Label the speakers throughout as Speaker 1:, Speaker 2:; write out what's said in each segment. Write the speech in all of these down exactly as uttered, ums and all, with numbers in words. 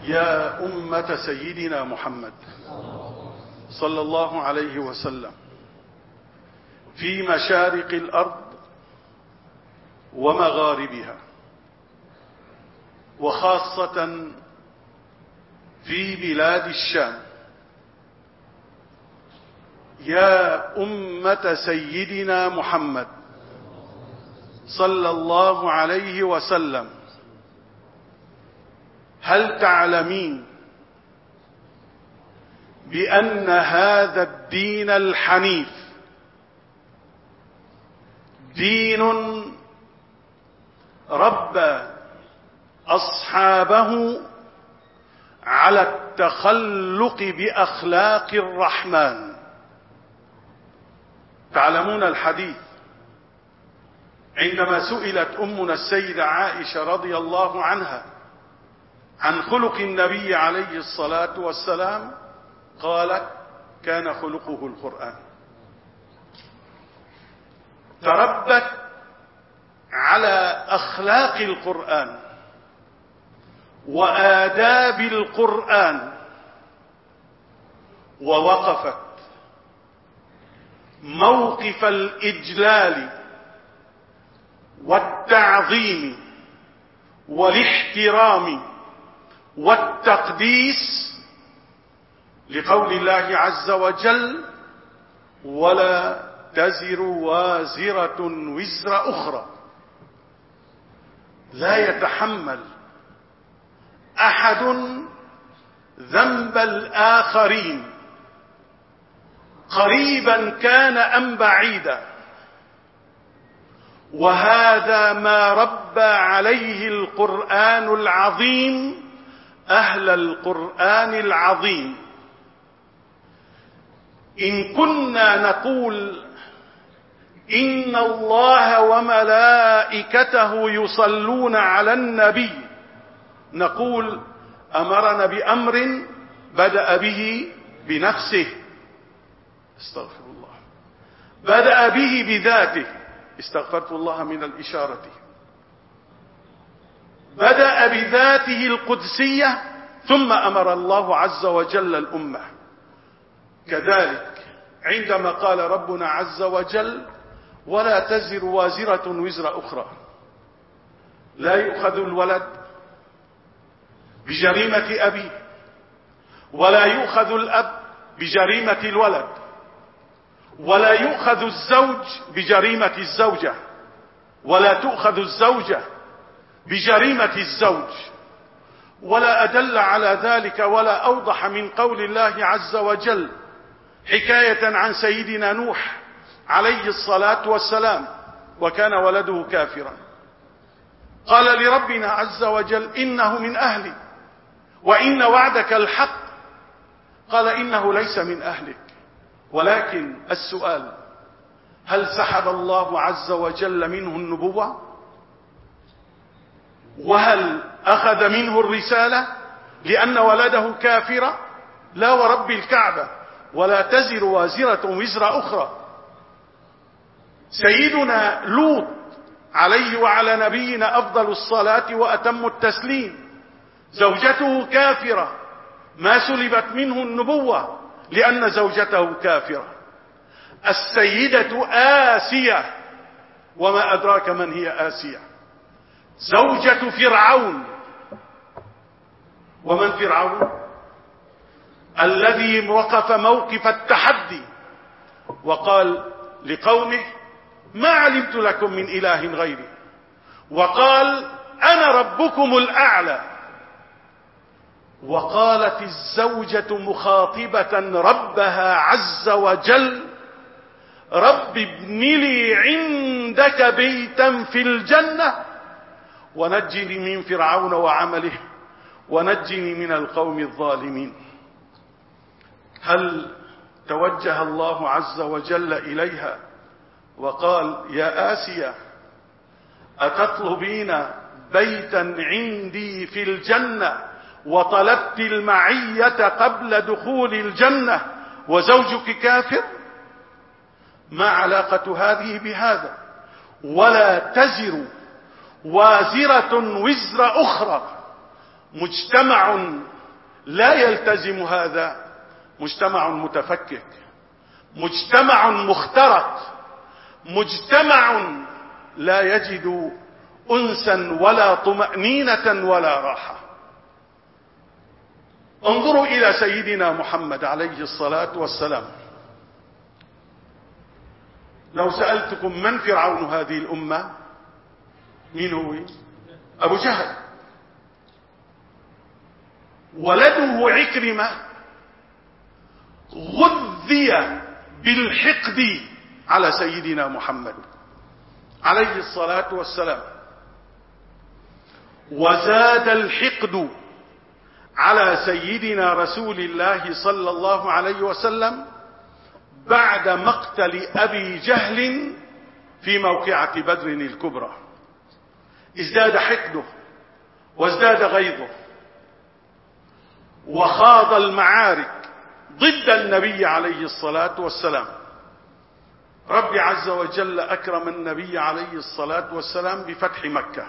Speaker 1: يا أمة سيدنا محمد صلى الله عليه وسلم، في مشارق الأرض ومغاربها، وخاصة في بلاد الشام، يا أمة سيدنا محمد صلى الله عليه وسلم، هل تعلمين بأن هذا الدين الحنيف دين ربى أصحابه على التخلق بأخلاق الرحمن؟ تعلمون الحديث عندما سئلت أمنا السيدة عائشة رضي الله عنها عن خلق النبي عليه الصلاة والسلام، قالت: كان خلقه القرآن. تربت على أخلاق القرآن وآداب القرآن، ووقفت موقف الإجلال والتعظيم والاحترام والتقديس لقول الله عز وجل: ولا تزر وازرة وزر أخرى. لا يتحمل أحد ذنب الآخرين، قريبا كان أم بعيدا، وهذا ما ربى عليه القرآن العظيم أهل القرآن العظيم. إن كنا نقول إن الله وملائكته يصلون على النبي، نقول أمرنا بأمر بدأ به بنفسه، استغفر الله، بدأ به بذاته، استغفرت الله من الإشارة، بدأ بذاته القدسية ثم أمر الله عز وجل الأمة. كذلك عندما قال ربنا عز وجل: ولا تزر وازرة وزر أخرى، لا يؤخذ الولد بجريمة أبيه، ولا يؤخذ الأب بجريمة الولد، ولا يؤخذ الزوج بجريمة الزوجة، ولا تؤخذ الزوجة بجريمة الزوج. ولا أدل على ذلك ولا أوضح من قول الله عز وجل حكاية عن سيدنا نوح عليه الصلاة والسلام، وكان ولده كافرا، قال لربنا عز وجل: إنه من أهلي وإن وعدك الحق، قال: إنه ليس من أهلك. ولكن السؤال: هل سحب الله عز وجل منه النبوة؟ وهل أخذ منه الرسالة لأن ولده كافرا؟ لا ورب الكعبة، ولا تزر وازرة وزر أخرى. سيدنا لوط عليه وعلى نبينا أفضل الصلاة وأتم التسليم، زوجته كافرة، ما سلبت منه النبوة لأن زوجته كافرة. السيدة آسية، وما أدراك من هي آسية، زوجة فرعون. ومن فرعون؟ الذي وقف موقف التحدي وقال لقومه: ما علمت لكم من إله غيري، وقال: أنا ربكم الأعلى. وقالت الزوجة مخاطبة ربها عز وجل: رب ابن لي عندك بيتا في الجنة ونجني من فرعون وعمله ونجني من القوم الظالمين. هل توجه الله عز وجل إليها وقال: يا آسيا، أتطلبين بيتا عندي في الجنة وطلبت المعية قبل دخول الجنة وزوجك كافر؟ ما علاقة هذه بهذا؟ ولا تزر وازرة وزر أخرى. مجتمع لا يلتزم هذا مجتمع متفكك، مجتمع مخترق، مجتمع لا يجد أنسا ولا طمأنينة ولا راحة. انظروا إلى سيدنا محمد عليه الصلاة والسلام. لو سألتكم من فرعون هذه الأمة، مين هو؟ أبو جهل. ولده عكرمة غذي بالحقد على سيدنا محمد عليه الصلاة والسلام، وزاد الحقد على سيدنا رسول الله صلى الله عليه وسلم بعد مقتل أبي جهل في موقعة بدر الكبرى. ازداد حقده وازداد غيظه، وخاض المعارك ضد النبي عليه الصلاة والسلام. رب عز وجل أكرم النبي عليه الصلاة والسلام بفتح مكة،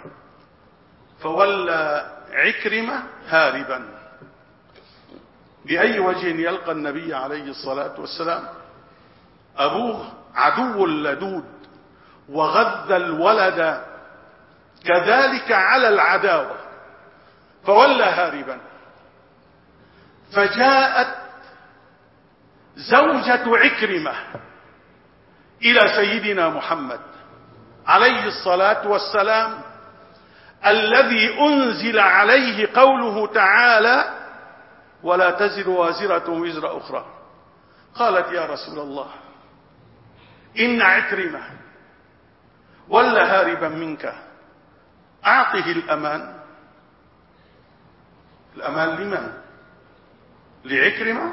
Speaker 1: فولى عكرمة هاربا. بأي وجه يلقى النبي عليه الصلاة والسلام؟ أبوه عدو لدود وغذى الولد كذلك على العداوة، فولى هاربا. فجاءت زوجة عكرمة إلى سيدنا محمد عليه الصلاة والسلام الذي أنزل عليه قوله تعالى: ولا تزر وازرة وزر أخرى. قالت: يا رسول الله، إن عكرمة ولا هاربا منك، أعطه الأمان. الأمان لمن؟ لعكرمة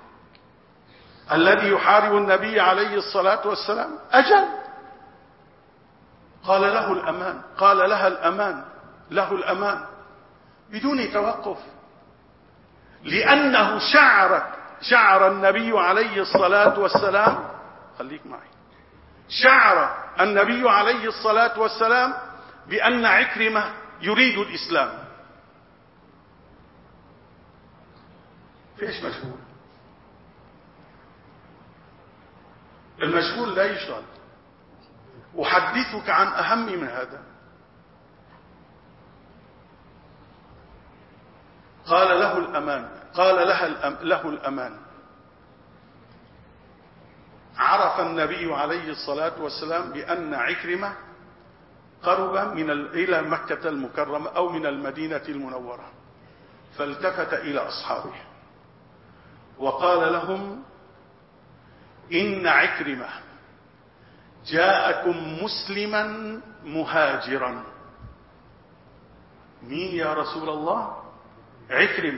Speaker 1: الذي يحارب النبي عليه الصلاة والسلام؟ أجل. قال له الأمان، قال لها الأمان، له الأمان بدون توقف، لأنه شعر شعر النبي عليه الصلاة والسلام، خليك معي، شعر النبي عليه الصلاة والسلام بأن عكرمة يريد الإسلام. فيش مشغول؟ المشغول لا يشغل. أحدثك عن أهم من هذا. قال له الأمان، قال لها الأم له الأمان. عرف النبي عليه الصلاة والسلام بأن عكرمة قرب من إلى مكة المكرمة أو من المدينة المنورة، فالتفت إلى أصحابه وقال لهم: إن عكرمة جاءكم مسلما مهاجرا. مين يا رسول الله؟ عكرمة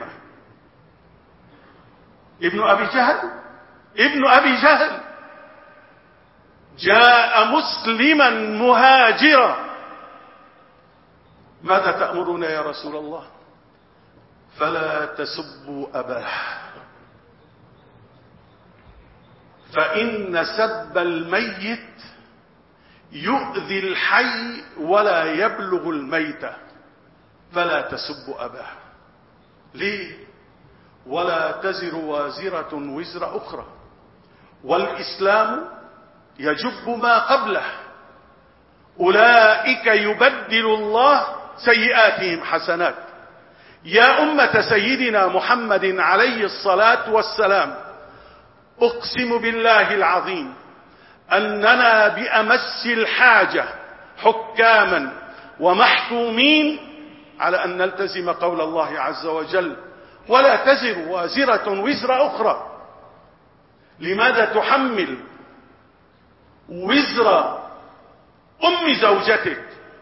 Speaker 1: ابن أبي جهل، ابن أبي جهل جاء مسلما مهاجرا. ماذا تأمرون يا رسول الله؟ فلا تسبوا أباه، فإن سب الميت يؤذي الحي ولا يبلغ الميت، فلا تسبوا أباه. ليه؟ ولا تزر وازرة وزر أخرى، والإسلام يجب ما قبله. أولئك يبدل الله سيئاتهم حسنات. يا أمة سيدنا محمد عليه الصلاة والسلام، أقسم بالله العظيم أننا بأمس الحاجة حكاما ومحكومين على أن نلتزم قول الله عز وجل: ولا تزر وازرة وزر أخرى. لماذا تحمل وزر أم زوجتك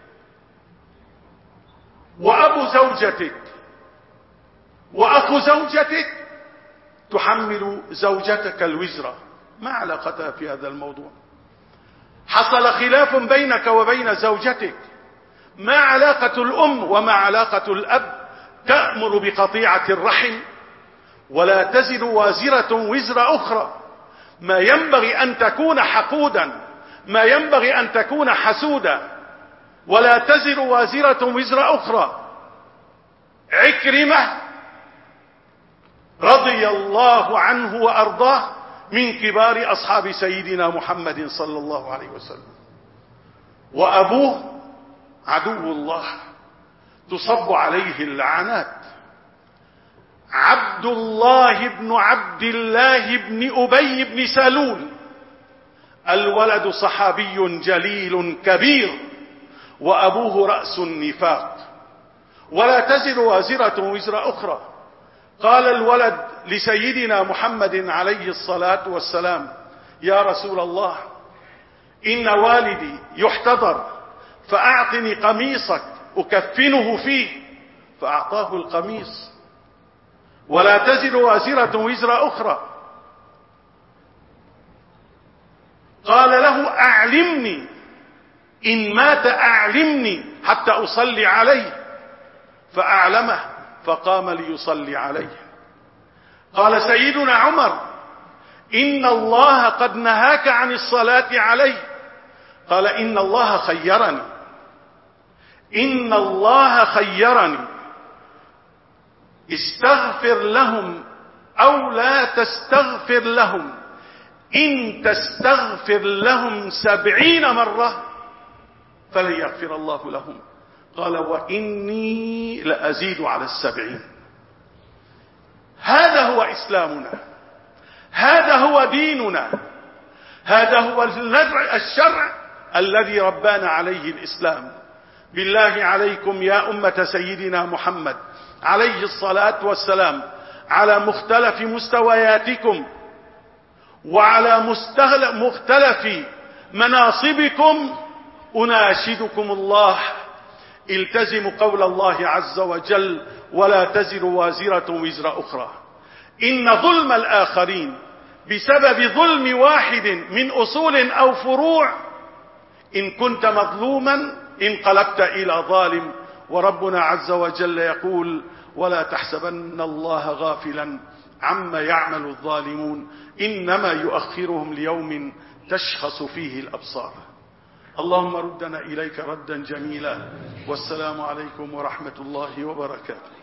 Speaker 1: وأبو زوجتك وأخو زوجتك؟ تحمل زوجتك الوزر. ما علاقتها في هذا الموضوع؟ حصل خلاف بينك وبين زوجتك، ما علاقة الأم وما علاقة الأب تأمر بقطيعة الرحم؟ ولا تزر وازرة وزر أخرى. ما ينبغي أن تكون حقودا، ما ينبغي أن تكون حسودا. ولا تزر وازرة وزر أخرى. عكرمة رضي الله عنه وأرضاه من كبار أصحاب سيدنا محمد صلى الله عليه وسلم. وأبوه عدو الله تصب عليه اللعنات، عبد الله بن عبد الله بن أبي بن سلول، الولد صحابي جليل كبير، وأبوه رأس النفاق. ولا تزر وازرة وزر أخرى. قال الولد لسيدنا محمد عليه الصلاة والسلام: يا رسول الله، إن والدي يحتضر، فأعطني قميصك أكفنه فيه. فأعطاه القميص. ولا تزر وازرة وزر أخرى. قال له: أعلمني، إن مات أعلمني حتى أصلي عليه. فأعلمه، فقام ليصلي عليه. قال سيدنا عمر: إن الله قد نهاك عن الصلاة عليه. قال: إن الله خيرني، إن الله خيرني، استغفر لهم أو لا تستغفر لهم، إن تستغفر لهم سبعين مرة فلن يغفر الله لهم. قال: وإني لأزيد على السبعين. هذا هو إسلامنا، هذا هو ديننا، هذا هو الشرع الذي ربانا عليه الإسلام. بالله عليكم يا أمة سيدنا محمد عليه الصلاة والسلام، على مختلف مستوياتكم وعلى مختلف مناصبكم، أناشدكم الله: التزموا قول الله عز وجل: ولا تزر وازرة وزر أخرى. إن ظلم الآخرين بسبب ظلم واحد من أصول أو فروع، إن كنت مظلوما انقلبت إلى ظالم. وربنا عز وجل يقول: ولا تحسبن الله غافلا عما يعمل الظالمون، إنما يؤخرهم ليوم تشخص فيه الأبصار. اللهم ردنا إليك ردا جميلا، والسلام عليكم ورحمة الله وبركاته.